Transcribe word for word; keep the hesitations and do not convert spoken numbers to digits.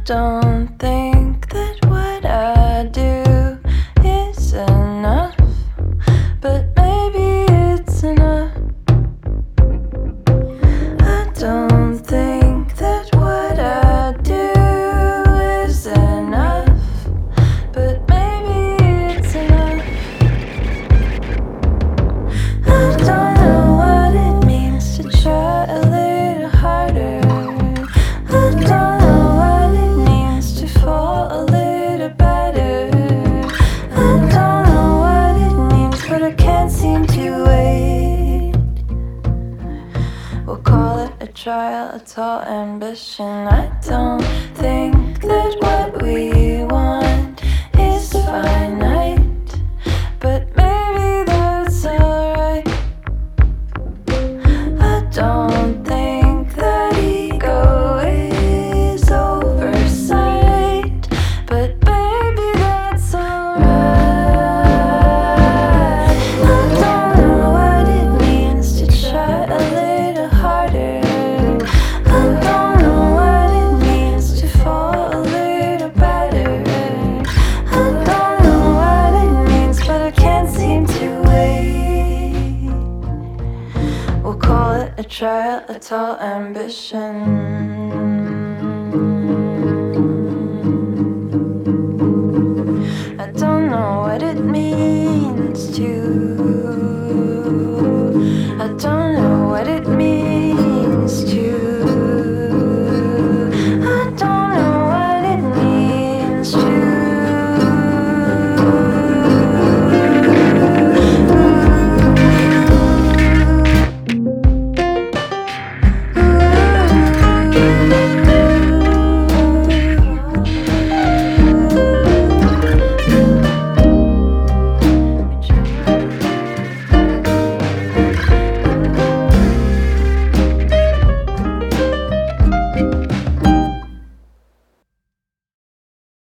don't think that what I do is enough, but maybe it's enough. I don't think that what I do is enough, but maybe it's enough. I don't know what it means to try a little harder. I don't know what it means to fall a little better. I don't know what it means, but I can't seem to wait. We'll call it a trial, a tall ambition. I don't think that what we want is finite, but maybe that's alright. I don't think that ego is oversight, but baby that's alright. I don't know what it means to try a little harder. I don't know what it means to fall a little better. I don't know what it means, but I can't seem to wait. We'll call it a trial, a tall ambition.